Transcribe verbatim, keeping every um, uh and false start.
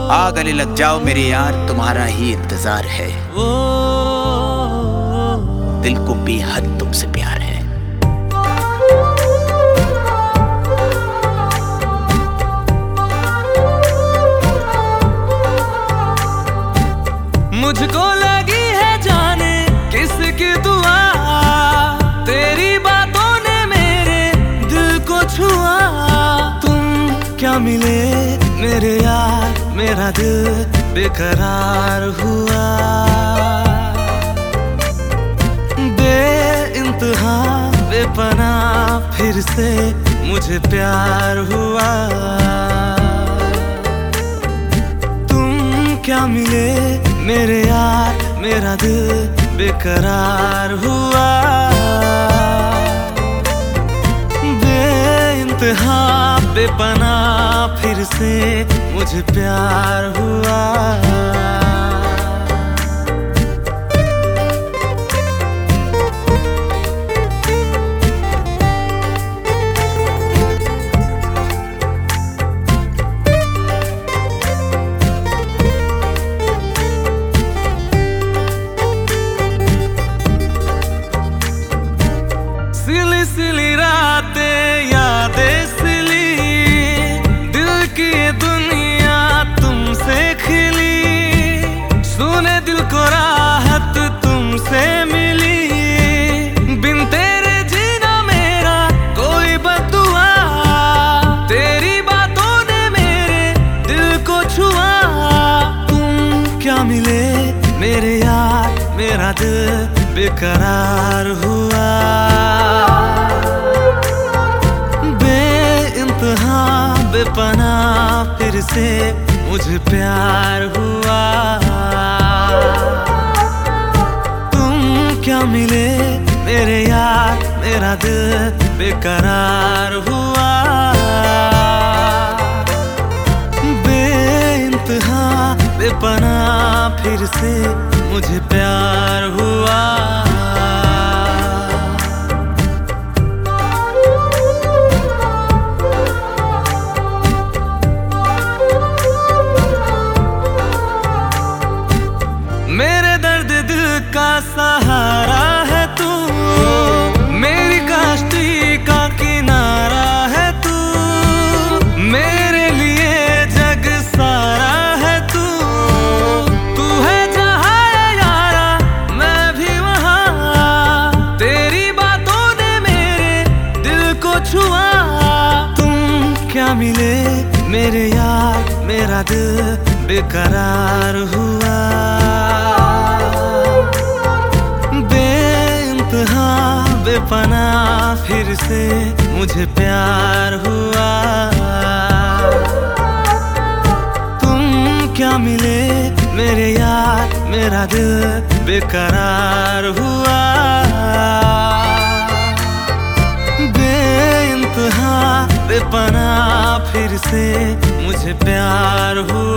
आ गले लग जाओ मेरे यार, तुम्हारा ही इंतजार है। दिल को बेहद तुमसे प्यार है। मुझको लगी है जाने किसकी दुआ, तेरी बातों ने मेरे दिल को छुआ। तुम क्या मिले मेरे यार, मेरा दिल बेकरार हुआ। बेइंतहा बेपनाह फिर से मुझे प्यार हुआ। तुम क्या मिले मेरे यार, मेरा दिल बेकरार हुआ। बेइंतहा बेपनाह फिर से मुझे प्यार हुआ। सिली सिली रातें यादें सिली, दिल की ये दुनिया तुमसे खिली। सुने दिल को राहत तुमसे मिली, बिन तेरे जीना मेरा कोई बददुआ। तेरी बातों ने मेरे दिल को छुआ। तुम क्या मिले मेरे यार, मेरा दिल बेकरार हुआ। बेइंतहा बेपनाह फिर से मुझे प्यार हुआ। तुम क्या मिले मेरे यार, मेरा दिल बेकरार हुआ। बेइंतहा बेपनाह फिर से मुझे प्यार हुआ। मेरे दर्द दिल का सहारा है तू, मेरी कश्ती का किनारा है तू। मेरे लिए जग सारा है तू, तू है जहाँ है यारा मैं भी वहाँ। तेरी बातों ने मेरे दिल को छुआ। तुम क्या मिले मेरे यार, मेरा दिल बेकरार हुआ। बेइंतहा बेपनाह फिर से मुझे प्यार हुआ। तुम क्या मिले मेरे यार, मेरा दिल बेकरार हुआ। बेइंतहा बेपनाह फिर से मुझे प्यार हुआ।